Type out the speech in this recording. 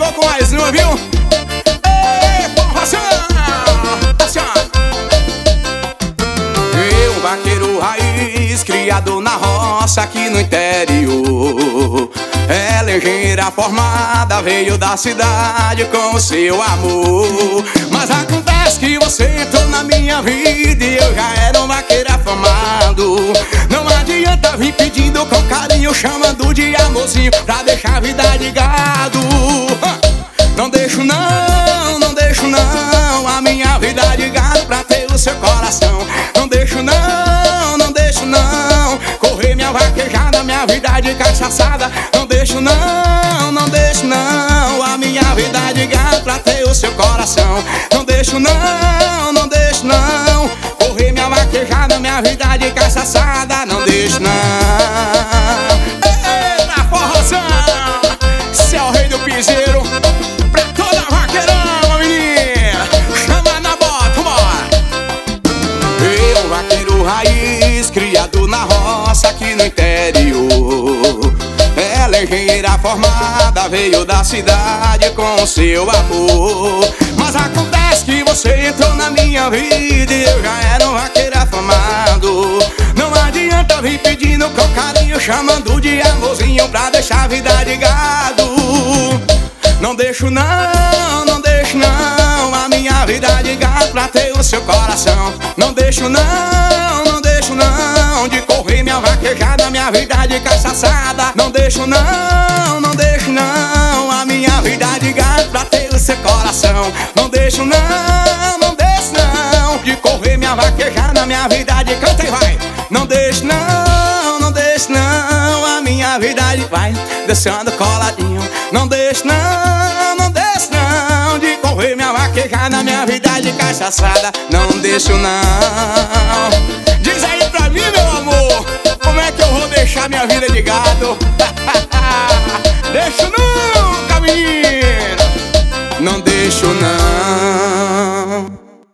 vou com mais uma, viu? Ei, formação! Assim, ó. Eu, vaqueiro raiz, criado na roça aqui no interior. Ela engenheira formada, veio da cidade com o seu amor. Mas acontece que você entrou na minha vida e eu já era um vaqueiro afamado. Não adianta vir pedindo com carinho, chamando de amorzinho pra deixar a vida de gado. Não deixo não, não deixo não a minha vida de gado pra ter o seu coração. Não deixo não, não deixo não correr minha vaquejada, minha vida de cachaçada. Não deixo não, não deixo não a minha vida de gado pra ter o seu coração. Não deixo não, não deixo não correr minha vaquejada, minha vida de cachaçada. Não deixo não. Eita, forrozão! Cê é o rei do piseiro pra toda vaqueirama, menina. Chama na bota, vambora! Eu, vaqueiro raiz, criado na roça aqui no interior. Ela é engenheira formada, veio da cidade com o seu amor. Mas acontece que você entrou na minha vida e eu já era um vaqueiro afamado. Não adianta vir pedindo com carinho, chamando de amorzinho pra deixar a vida de gado. Não deixo não, não deixo não a minha vida de gado pra ter o seu coração. Não deixo não, não deixo não de correr minha vaquejada, minha vida de cachaçada. Não deixo não, não deixo não a minha vida de gado pra ter o seu coração. Não deixo não, não deixo não de correr minha vaquejada, minha vida de canta e vai. Não deixo não, não deixo não a minha vida de vai descendo coladinho. Não deixo não, não deixo não de correr minha vaquejada, minha vida de cachaçada. Não deixo não. Diz aí pra mim, meu amor, como é que eu vou deixar minha vida de gado? Deixo nunca, menina. Não deixo não.